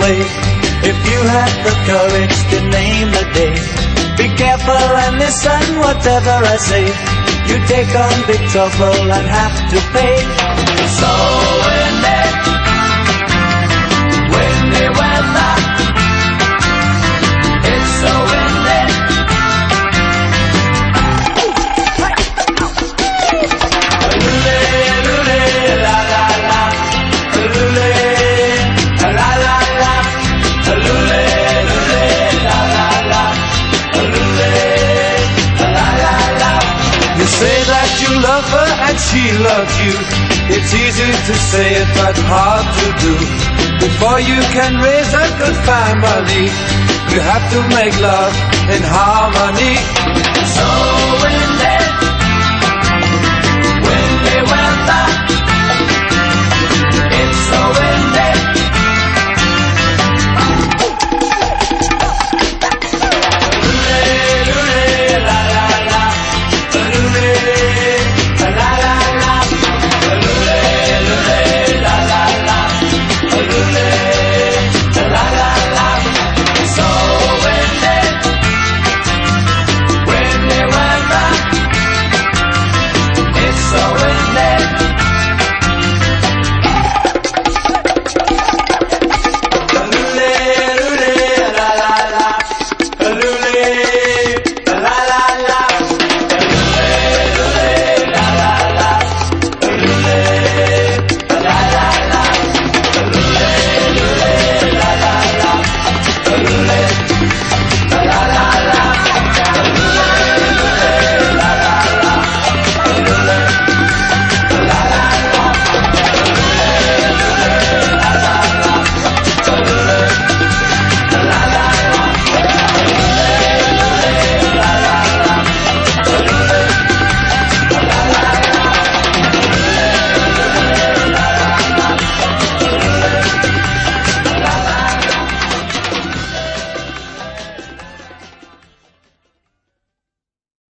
play. If you had the courage to name the day, be careful and listen whatever I say. You take on big trouble and have to pay. So windy weather, it's so windy. Lule, lule, la la la. Lule, la la la. Lule, lule, la la la. Lule, la la la. You say that you love her and she loves you. It's easy to say it but hard to do. Before you can raise a good family, you have to make love in harmony. So when they